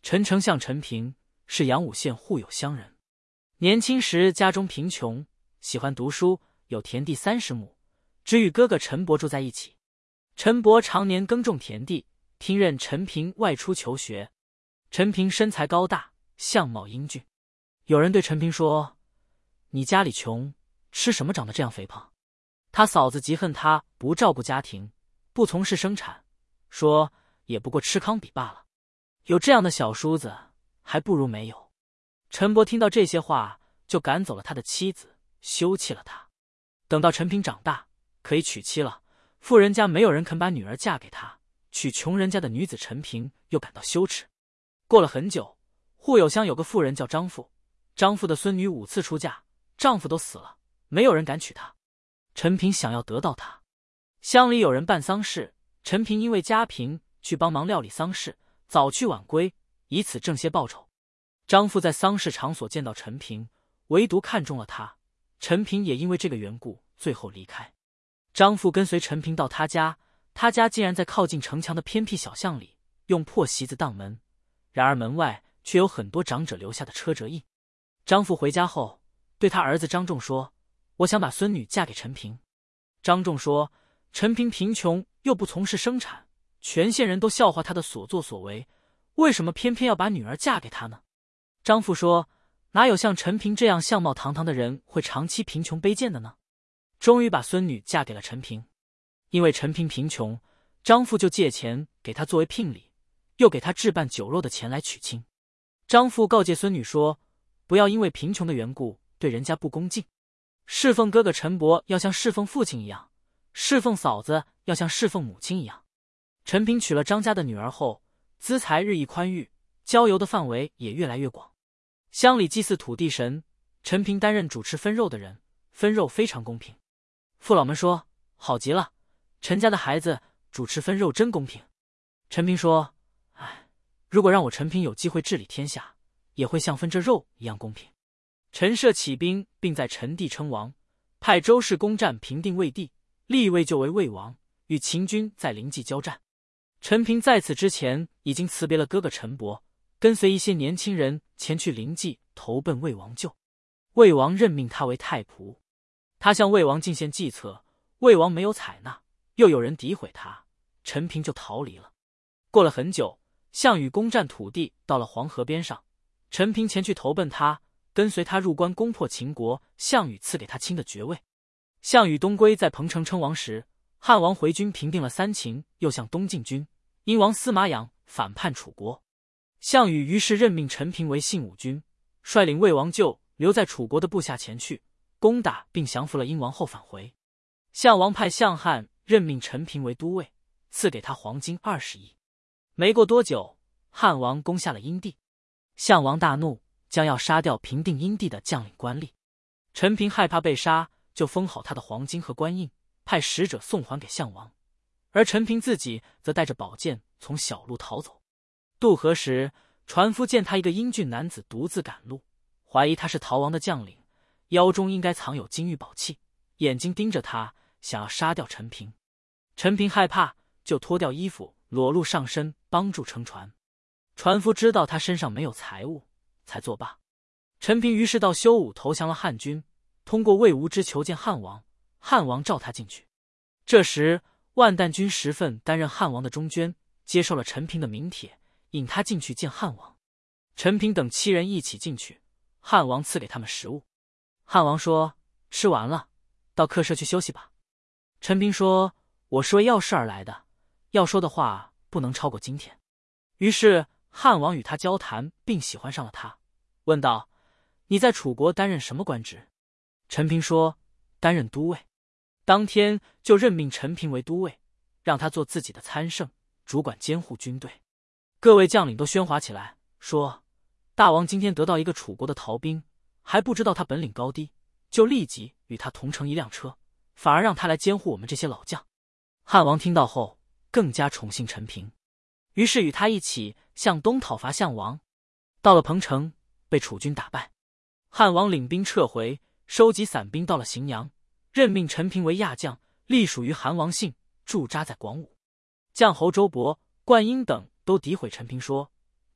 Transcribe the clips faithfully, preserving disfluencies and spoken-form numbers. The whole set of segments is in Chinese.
陈丞相陈平是阳武县户友乡人，年轻时家中贫穷，喜欢读书，有田地三十亩，只与哥哥陈伯住在一起。陈伯常年耕种田地，听任陈平外出求学。陈平身材高大，相貌英俊。有人对陈平说：“你家里穷，吃什么长得这样肥胖？”他嫂子极恨他不照顾家庭，不从事生产，说也不过吃糠比罢了。有这样的小叔子，还不如没有。陈伯听到这些话，就赶走了他的妻子，休弃了他。等到陈平长大，可以娶妻了，富人家没有人肯把女儿嫁给他，娶穷人家的女子陈平又感到羞耻。过了很久，户友乡有个妇人叫张妇，张妇的孙女五次出嫁，丈夫都死了，没有人敢娶她。陈平想要得到她，乡里有人办丧事，陈平因为家贫，去帮忙料理丧事，早去晚归，以此挣些报酬。张妇在丧事场所见到陈平，唯独看中了他，陈平也因为这个缘故最后离开。张妇跟随陈平到他家，他家竟然在靠近城墙的偏僻小巷里，用破席子当门，然而门外却有很多长者留下的车辙印。张妇回家后，对他儿子张仲说：“我想把孙女嫁给陈平。”张仲说：“陈平贫穷，又不从事生产，全县人都笑话他的所作所为，为什么偏偏要把女儿嫁给他呢？”张妇说：“哪有像陈平这样相貌堂堂的人会长期贫穷卑贱的呢？”终于把孙女嫁给了陈平。因为陈平贫穷，张妇就借钱给他作为聘礼，又给他置办酒肉的钱来娶亲。张妇告诫孙女说：“不要因为贫穷的缘故对人家不恭敬，侍奉哥哥陈伯要像侍奉父亲一样，侍奉嫂子要像侍奉母亲一样。”陈平娶了张家的女儿后，资财日益宽裕，交游的范围也越来越广。乡里祭祀土地神，陈平担任主持分肉的人，分肉非常公平。父老们说：“好极了，陈家的孩子主持分肉真公平。”陈平说：“哎，如果让我陈平有机会治理天下，也会像分这肉一样公平。”陈涉起兵，并在陈地称王，派周氏攻占平定魏地，立魏就为魏王，与秦军在临济交战。陈平在此之前已经辞别了哥哥陈伯，跟随一些年轻人前去临济投奔魏王舅。魏王任命他为太仆，他向魏王进献计策，魏王没有采纳，又有人诋毁他，陈平就逃离了。过了很久，项羽攻占土地，到了黄河边上，陈平前去投奔他，跟随他入关攻破秦国，项羽赐给他卿的爵位。项羽东归，在彭城称王时，汉王回军平定了三秦，又向东进军，殷王司马养反叛楚国。项羽于是任命陈平为信武军，率领魏王舅留在楚国的部下前去攻打并降服了殷王后返回。项王派项汉任命陈平为都尉，赐给他黄金二十亿。没过多久，汉王攻下了殷地，项王大怒，将要杀掉平定殷地的将领官吏。陈平害怕被杀，就封好他的黄金和官印，派使者送还给项王，而陈平自己则带着宝剑从小路逃走。渡河时，船夫见他一个英俊男子独自赶路，怀疑他是逃亡的将领，腰中应该藏有金玉宝器，眼睛盯着他，想要杀掉陈平。陈平害怕，就脱掉衣服，裸露上身，帮助撑船。船夫知道他身上没有财物，才作罢。陈平于是到修武投降了汉军，通过魏无知求见汉王，汉王召他进去。这时万旦君石奋担任汉王的中捐，接受了陈平的名帖，引他进去见汉王。陈平等七人一起进去，汉王赐给他们食物。汉王说：“吃完了，到客舍去休息吧。”陈平说：“我是为要事而来的，要说的话不能超过今天。”于是汉王与他交谈，并喜欢上了他，问道：“你在楚国担任什么官职？”陈平说：“担任都尉。”当天就任命陈平为都尉，让他做自己的参圣，主管监护军队。各位将领都喧哗起来，说：“大王今天得到一个楚国的逃兵，还不知道他本领高低，就立即与他同乘一辆车，反而让他来监护我们这些老将。”汉王听到后，更加宠信陈平，于是与他一起向东讨伐项王。到了彭城，被楚军打败。汉王领兵撤回，收集散兵到了荥阳，任命陈平为亚将，隶属于韩王信，驻扎在广武。将侯周勃、灌婴等都诋毁陈平，说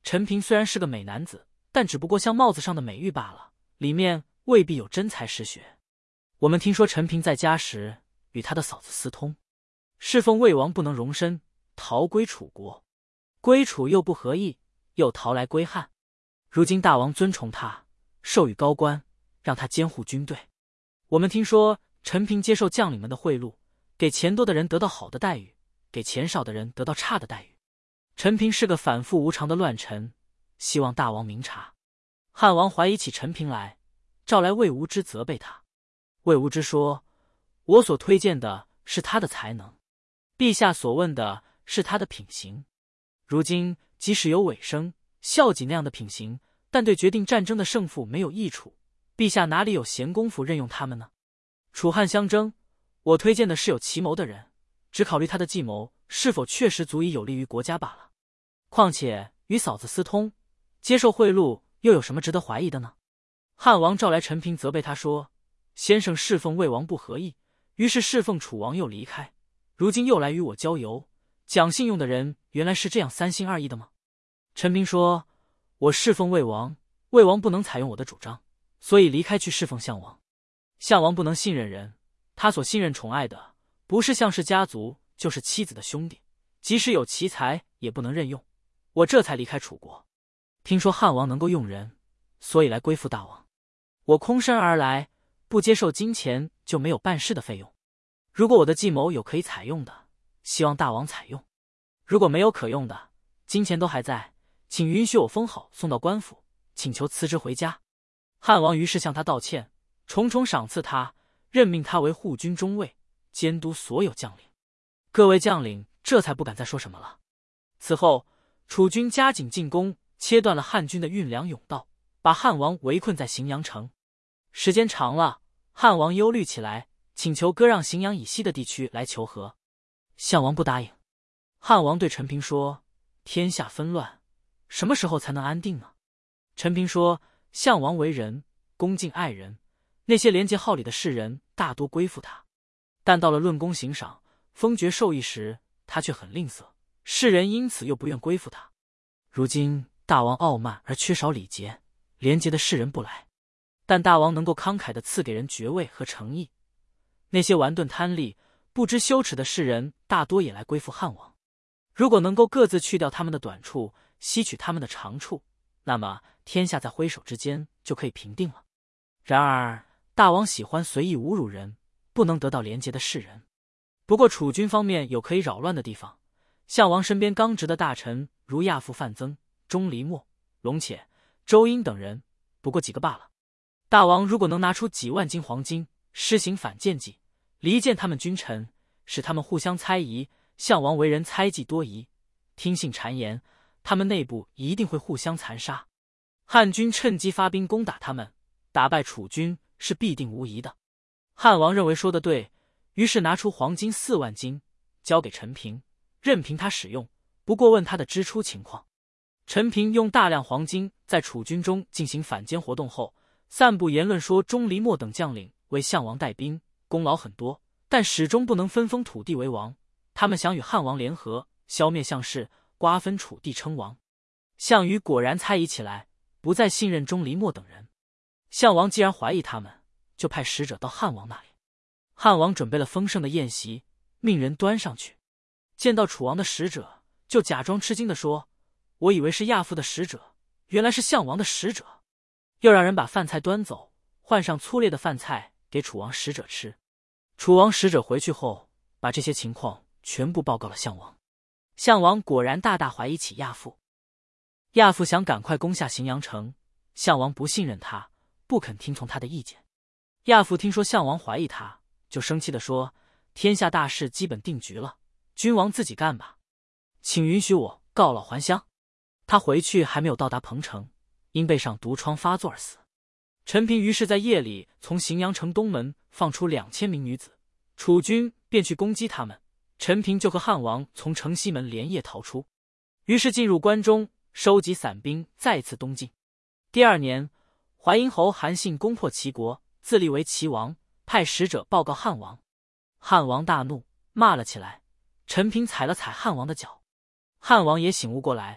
陈平虽然是个美男子，但只不过像帽子上的美玉罢了，里面未必有真才实学。我们听说陈平在家时与他的嫂子私通，侍奉魏王不能容身，逃归楚国，归楚又不合意，又逃来归汉。如今大王尊崇他，授予高官，让他监护军队。我们听说陈平接受将领们的贿赂，给钱多的人得到好的待遇，给钱少的人得到差的待遇。陈平是个反复无常的乱臣，希望大王明察。汉王怀疑起陈平来，召来魏无知责备他。魏无知说：我所推荐的是他的才能，陛下所问的是他的品行。如今即使有尾生、孝己那样的品行，但对决定战争的胜负没有益处，陛下哪里有闲工夫任用他们呢？楚汉相争，我推荐的是有奇谋的人，只考虑他的计谋是否确实足以有利于国家罢了。况且与嫂子私通，接受贿赂，又有什么值得怀疑的呢？汉王召来陈平责备他说：先生侍奉魏王不合意，于是侍奉楚王又离开，如今又来与我交游，讲信用的人原来是这样三心二意的吗？陈平说：我侍奉魏王，魏王不能采用我的主张，所以离开去侍奉项王。项王不能信任人，他所信任宠爱的不是项氏家族，就是妻子的兄弟，即使有奇才也不能任用，我这才离开楚国。听说汉王能够用人，所以来归附大王。我空身而来，不接受金钱，就没有办事的费用。如果我的计谋有可以采用的，希望大王采用；如果没有可用的，金钱都还在，请允许我封好送到官府，请求辞职回家。汉王于是向他道歉，重重赏赐他，任命他为护军中尉，监督所有将领。各位将领这才不敢再说什么了。此后，楚军加紧进攻，切断了汉军的运粮甬道，把汉王围困在荥阳城。时间长了，汉王忧虑起来，请求割让荥阳以西的地区来求和。项王不答应。汉王对陈平说：天下纷乱，什么时候才能安定呢？陈平说：项王为人恭敬爱人，那些廉洁好礼的士人大多归附他，但到了论功行赏、封爵授意时，他却很吝啬，士人因此又不愿归附他。如今大王傲慢而缺少礼节，廉洁的士人不来，但大王能够慷慨地赐给人爵位和诚意，那些顽钝贪利、不知羞耻的士人大多也来归附汉王。如果能够各自去掉他们的短处，吸取他们的长处，那么天下在挥手之间就可以平定了。然而大王喜欢随意侮辱人，不能得到廉洁的士人。不过楚军方面有可以扰乱的地方，项王身边刚直的大臣如亚父范增、钟离墨、龙且、周婴等人，不过几个罢了。大王如果能拿出几万斤黄金，施行反间计，离间他们君臣，使他们互相猜疑，项王为人猜忌多疑，听信谗言，他们内部一定会互相残杀。汉军趁机发兵攻打他们，打败楚军是必定无疑的。汉王认为说得对，于是拿出黄金四万斤，交给陈平，任凭他使用，不过问他的支出情况。陈平用大量黄金在楚军中进行反间活动后，散布言论说钟离墨等将领为项王带兵，功劳很多，但始终不能分封土地为王。他们想与汉王联合，消灭项氏，瓜分楚地称王。项羽果然猜疑起来，不再信任钟离墨等人。项王既然怀疑他们，就派使者到汉王那里。汉王准备了丰盛的宴席，命人端上去。见到楚王的使者，就假装吃惊地说：我以为是亚父的使者，原来是项王的使者。又让人把饭菜端走，换上粗劣的饭菜给楚王使者吃。楚王使者回去后，把这些情况全部报告了项王。项王果然大大怀疑起亚父。亚父想赶快攻下荥阳城，项王不信任他，不肯听从他的意见。亚父听说项王怀疑他，就生气地说：天下大事基本定局了，君王自己干吧，请允许我告老还乡。他回去还没有到达彭城，因背上毒疮发作而死。陈平于是在夜里从荥阳城东门放出两千名女子，楚军便去攻击他们，陈平就和汉王从城西门连夜逃出，于是进入关中，收集散兵，再次东进。第二年，淮阴侯韩信攻破齐国，自立为齐王，派使者报告汉王。汉王大怒，骂了起来。陈平踩了踩汉王的脚，汉王也醒悟过来，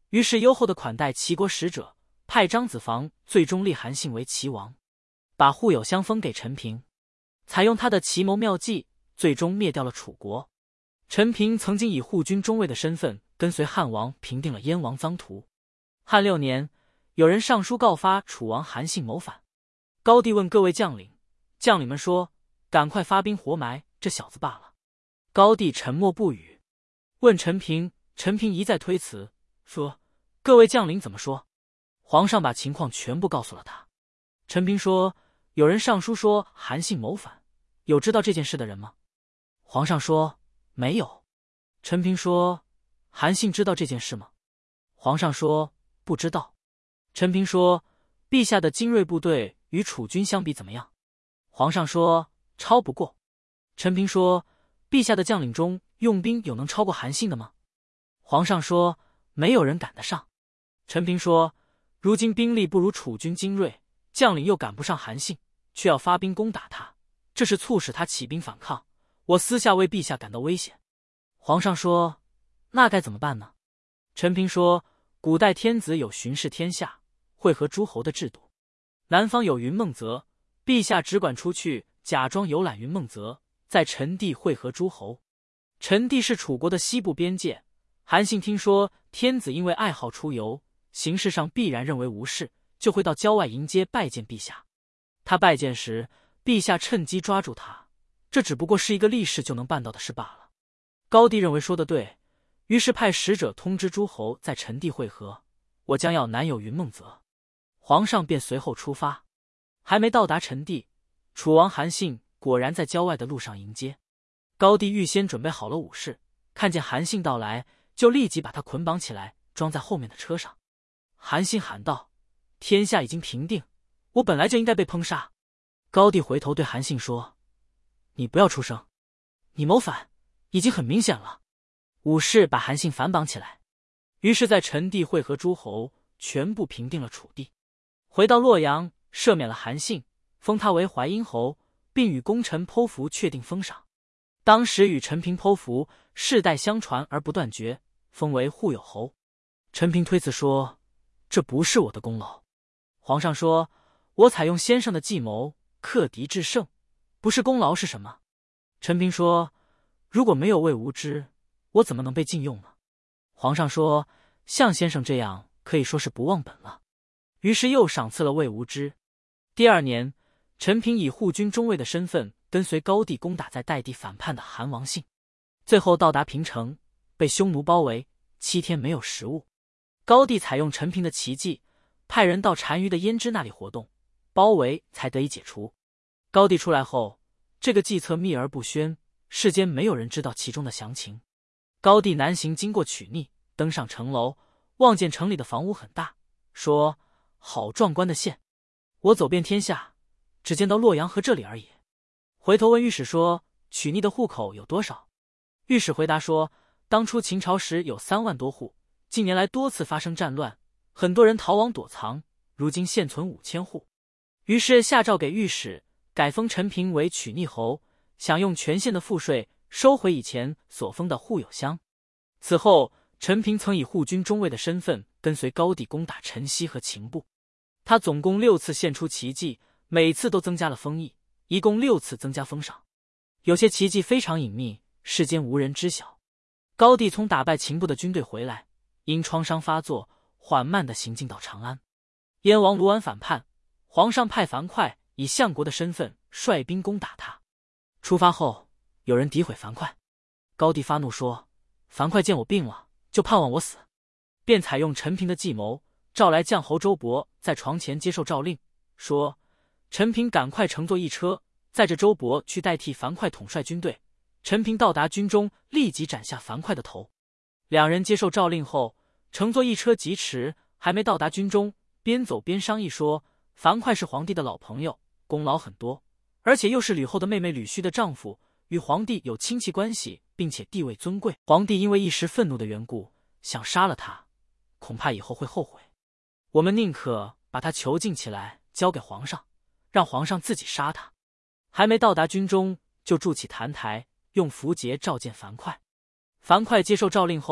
于是优厚的款待齐国使者，派张子房最终立韩信为齐王，把护有乡封给陈平，采用他的奇谋妙计，最终灭掉了楚国。陈平曾经以护军中尉的身份跟随汉王平定了燕王臧荼。汉六年，有人上书告发楚王韩信谋反。高帝问各位将领，将领们说：“赶快发兵活埋这小子罢了。”高帝沉默不语。问陈平，陈平一再推辞，说：“各位将领怎么说？”皇上把情况全部告诉了他。陈平说：“有人上书说韩信谋反，有知道这件事的人吗？”皇上说：“没有。”陈平说：“韩信知道这件事吗？”皇上说：“不知道。”陈平说：“陛下的精锐部队与楚军相比怎么样？”皇上说：“超不过。”陈平说：“陛下的将领中用兵有能超过韩信的吗？”皇上说：“没有人赶得上。”陈平说：“如今兵力不如楚军精锐，将领又赶不上韩信，却要发兵攻打他，这是促使他起兵反抗。我私下为陛下感到危险。”皇上说：“那该怎么办呢？”陈平说：“古代天子有巡视天下、会合诸侯的制度。南方有云梦泽，陛下只管出去，假装游览云梦泽，在陈地会合诸侯。陈地是楚国的西部边界，韩信听说天子因为爱好出游，形式上必然认为无事，就会到郊外迎接拜见陛下。他拜见时，陛下趁机抓住他，这只不过是一个立誓就能办到的事罢了。”高帝认为说得对，于是派使者通知诸侯在陈地会合，我将要南有云梦泽。皇上便随后出发，还没到达陈地，楚王韩信果然在郊外的路上迎接。高帝预先准备好了武士，看见韩信到来，就立即把他捆绑起来，装在后面的车上。韩信喊道：“天下已经平定，我本来就应该被烹杀。”高帝回头对韩信说：“你不要出声，你谋反已经很明显了。”武士把韩信反绑起来，于是在陈地会合诸侯，全部平定了楚地。回到洛阳，赦免了韩信，封他为淮阴侯，并与功臣剖符确定封赏。当时与陈平剖符，世代相传而不断绝，封为护有侯。陈平推辞说：“这不是我的功劳。”皇上说：“我采用先生的计谋，克敌制胜，不是功劳是什么？”陈平说：“如果没有魏无知，我怎么能被禁用呢？”皇上说：“像先生这样，可以说是不忘本了。”于是又赏赐了魏无知。第二年，陈平以护军中尉的身份跟随高帝攻打在代地反叛的韩王信，最后到达平城，被匈奴包围，七天没有食物。高帝采用陈平的奇计，派人到单于的胭脂那里活动，包围才得以解除。高帝出来后，这个计策秘而不宣，世间没有人知道其中的详情。高帝南行，经过曲逆，登上城楼，望见城里的房屋很大，说：“好壮观的县！我走遍天下，只见到洛阳和这里而已。”回头问御史说：“曲逆的户口有多少？”御史回答说：“当初秦朝时有三万多户，近年来多次发生战乱，很多人逃亡躲藏，如今现存五千户。”于是下诏给御史，改封陈平为曲逆侯，享用全县的赋税，收回以前所封的护有乡。此后，陈平曾以护军中尉的身份跟随高帝攻打陈豨和秦部。他总共六次献出奇迹，每次都增加了封邑，一共六次增加封赏。有些奇迹非常隐秘，世间无人知晓。高帝从打败秦部的军队回来，因创伤发作，缓慢地行进到长安。燕王卢绾反叛，皇上派樊哙以相国的身份率兵攻打他。出发后，有人诋毁樊哙，高帝发怒说：“樊哙见我病了，就盼望我死。”便采用陈平的计谋，召来将侯周勃在床前接受诏令，说：“陈平赶快乘坐一车，载着周勃去代替樊哙统帅军队。陈平到达军中，立即斩下樊哙的头。”两人接受诏令后，乘坐一车疾驰，还没到达军中，边走边商议说：“樊哙是皇帝的老朋友，功劳很多，而且又是吕后的妹妹吕须的丈夫，与皇帝有亲戚关系，并且地位尊贵。皇帝因为一时愤怒的缘故，想杀了他，恐怕以后会后悔。我们宁可把他囚禁起来，交给皇上，让皇上自己杀他。”还没到达军中，就筑起坛台，用符节召见樊哙。樊哙接受诏令后，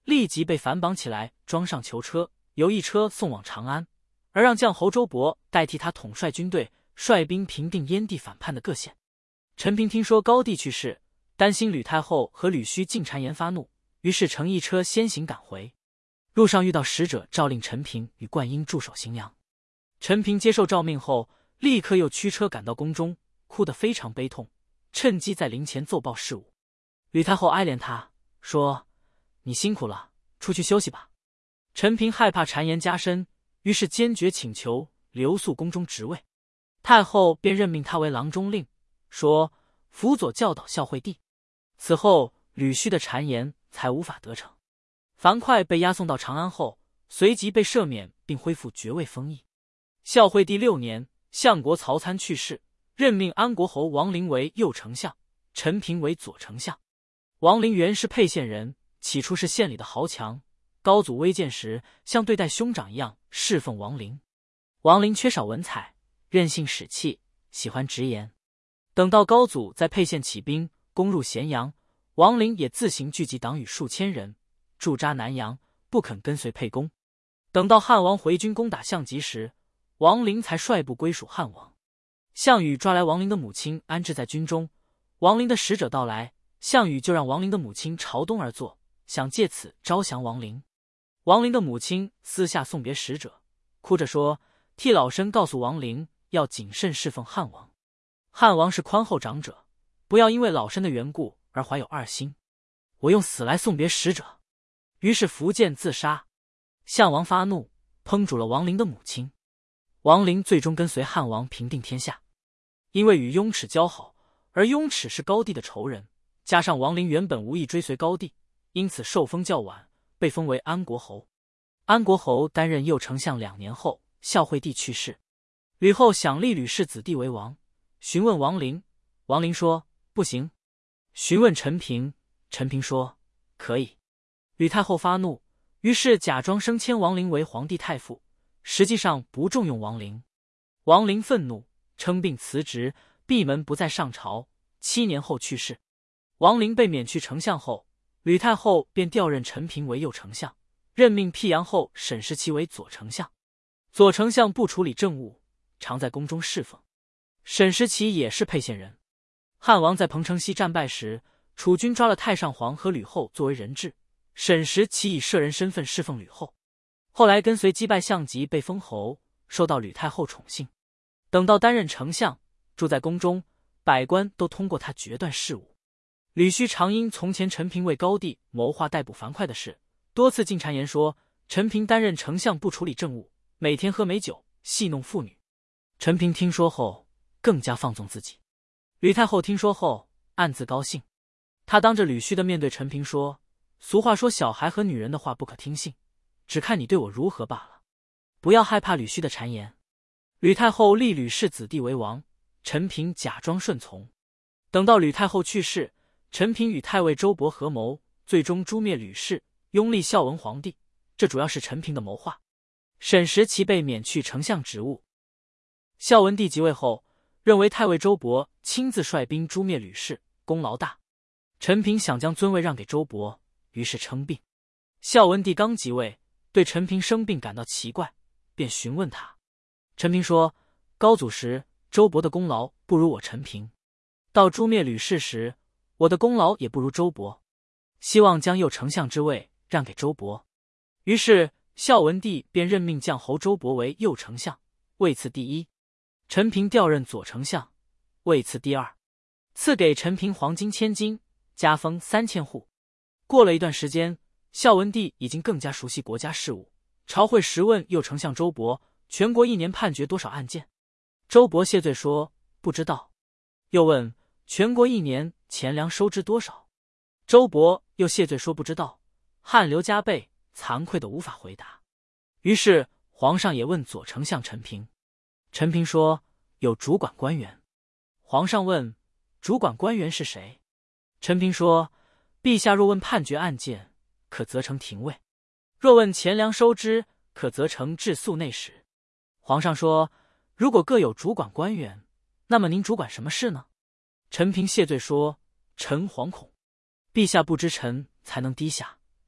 立即被反绑起来，装上囚车，由一车送往长安，而让将侯周勃代替他统帅军队，率兵平定燕地反叛的各县。陈平听说高帝去世，担心吕太后和吕须进谗言发怒，于是乘一车先行赶回。路上遇到使者，诏令陈平与灌婴驻守荥阳。陈平接受诏命后，立刻又驱车赶到宫中，哭得非常悲痛，趁机在陵前奏报事务。吕太后哀怜他，说：“你辛苦了，出去休息吧。”陈平害怕谗言加深，于是坚决请求留宿宫中职位。太后便任命他为郎中令，说辅佐教导孝惠帝。此后吕须的谗言才无法得逞。樊哙被押送到长安后，随即被赦免并恢复爵位封邑。孝惠帝六年，相国曹参去世，任命安国侯王陵为右丞相，陈平为左丞相。王陵原是沛县人，起初是县里的豪强。高祖微见时，像对待兄长一样侍奉王陵。王陵缺少文采，任性使气，喜欢直言。等到高祖在沛县起兵攻入咸阳，王陵也自行聚集党羽数千人，驻扎南阳，不肯跟随沛公。等到汉王回军攻打项籍时，王陵才率部归属汉王。项羽抓来王陵的母亲安置在军中，王陵的使者到来，项羽就让王陵的母亲朝东而坐，想借此招降王陵。王陵的母亲私下送别使者，哭着说替老身告诉王陵要谨慎侍奉汉王。汉王是宽厚长者，不要因为老身的缘故而怀有二心。我用死来送别使者。于是伏剑自杀。项王发怒，烹煮了王陵的母亲。王陵最终跟随汉王平定天下。因为与雍齿交好，而雍齿是高帝的仇人，加上王陵原本无意追随高帝，因此受封较晚，被封为安国侯。安国侯担任右丞相两年后，孝惠帝去世。吕后想立吕氏子弟为王，询问王陵，王陵说不行。询问陈平，陈平说可以。吕太后发怒，于是假装升迁王陵为皇帝太傅，实际上不重用王陵。王陵愤怒，称病辞职，闭门不再上朝。七年后去世。王陵被免去丞相后，吕太后便调任陈平为右丞相，任命辟阳后沈时齐为左丞相。左丞相不处理政务，常在宫中侍奉。沈时齐也是沛县人。汉王在彭城西战败时，楚军抓了太上皇和吕后作为人质，沈时齐以舍人身份侍奉吕后。后来跟随击败项籍，被封侯，受到吕太后宠幸。等到担任丞相，住在宫中，百官都通过他决断事务。吕须常因从前陈平为高帝谋划逮捕樊哙的事，多次进谗言说陈平担任丞相不处理政务，每天喝美酒，戏弄妇女。陈平听说后，更加放纵自己。吕太后听说后，暗自高兴。他当着吕须的面对陈平说，俗话说小孩和女人的话不可听信，只看你对我如何罢了，不要害怕吕须的谗言。吕太后立吕氏子弟为王，陈平假装顺从。等到吕太后去世，陈平与太尉周勃合谋，最终诛灭吕氏，拥立孝文皇帝。这主要是陈平的谋划。沈时齐被免去丞相职务。孝文帝即位后，认为太尉周勃亲自率兵诛灭吕氏，功劳大。陈平想将尊位让给周勃，于是称病。孝文帝刚即位，对陈平生病感到奇怪，便询问他。陈平说，高祖时周勃的功劳不如我陈平，到诛灭吕氏时，我的功劳也不如周勃，希望将右丞相之位让给周勃。于是孝文帝便任命将侯周勃为右丞相，位次第一。陈平调任左丞相，位次第二，赐给陈平黄金千斤，加封三千户。过了一段时间，孝文帝已经更加熟悉国家事务，朝会时问右丞相周勃，全国一年判决多少案件？周勃谢罪说不知道。又问全国一年钱粮收支多少？周勃又谢罪说不知道，汗流浃背，惭愧的无法回答。于是皇上也问左丞相陈平。陈平说有主管官员。皇上问主管官员是谁？陈平说陛下若问判决案件，可责成廷尉；若问钱粮收支，可责成治粟内史。皇上说如果各有主管官员，那么您主管什么事呢？陈平谢罪说臣惶恐，陛下不知臣才能低下，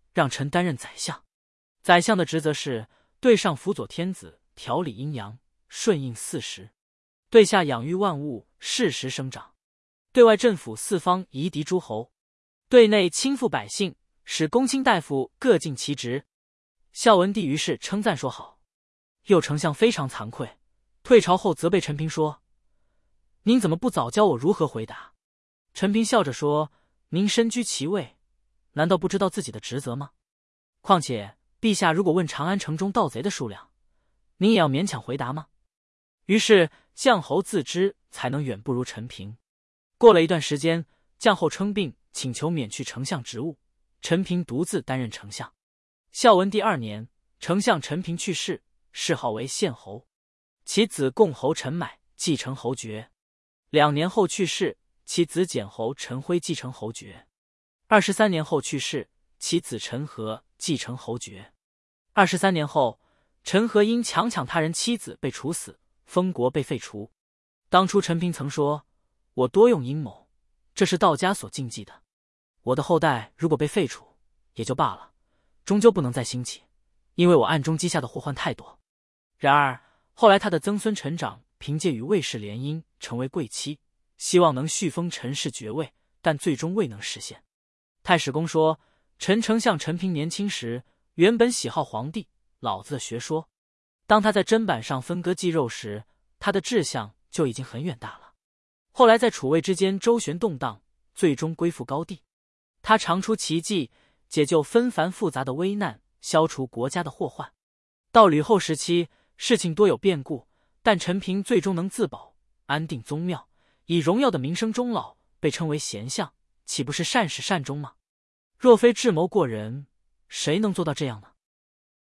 让臣担任宰相。宰相的职责是对上辅佐天子，调理阴阳，顺应四时；对下养育万物，适时生长；对外镇抚四方夷狄诸侯；对内亲附百姓，使公卿大夫各尽其职。孝文帝于是称赞说好。右丞相非常惭愧，退朝后责备陈平说：“您怎么不早教我如何回答？”陈平笑着说：“您身居其位，难道不知道自己的职责吗？况且陛下如果问长安城中盗贼的数量，您也要勉强回答吗？”于是将侯自知才能远不如陈平。过了一段时间，将侯称病，请求免去丞相职务，陈平独自担任丞相。孝文帝二年，丞相陈平去世，谥号为献侯，其子共侯陈买继承侯爵。两年后去世，其子简侯陈辉继承侯爵。二十三年后去世，其子陈和继承侯爵。二十三年后，陈和因强抢他人妻子被处死，封国被废除。当初陈平曾说：“我多用阴谋，这是道家所禁忌的。我的后代如果被废除，也就罢了，终究不能再兴起，因为我暗中积下的祸患太多。”然而后来他的曾孙陈长凭借与卫氏联姻，成为贵戚，希望能续封陈氏爵位，但最终未能实现。太史公说，陈丞相陈平年轻时原本喜好皇帝老子的学说，当他在砧板上分割鸡肉时，他的志向就已经很远大了。后来在楚魏之间周旋动荡，最终归附高帝。他常出奇计，解救纷繁复杂的危难，消除国家的祸患。到吕后时期，事情多有变故，但陈平最终能自保，安定宗庙，以荣耀的名声终老，被称为贤相，岂不是善始善终吗？若非智谋过人，谁能做到这样呢？